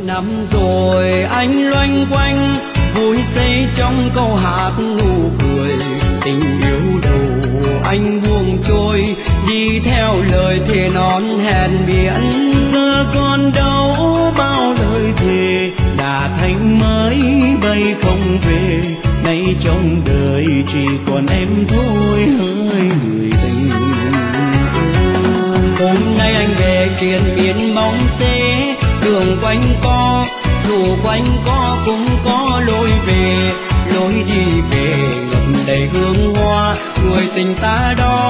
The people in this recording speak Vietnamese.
năm rồi anh loanh quanh vui xây trong câu hát nụ cười. Tình yêu đầu anh buông trôi đi theo lời thề non hẹn biển. Giờ còn đâu bao lời thề đã thành mới bay không về. Nay trong đời chỉ còn em thôi hỡi người tình. Hôm nay anh về triền miên mong xế đường quanh co, dù quanh co cũng có lối về. Lối đi về ngập đầy hương hoa, người tình ta đó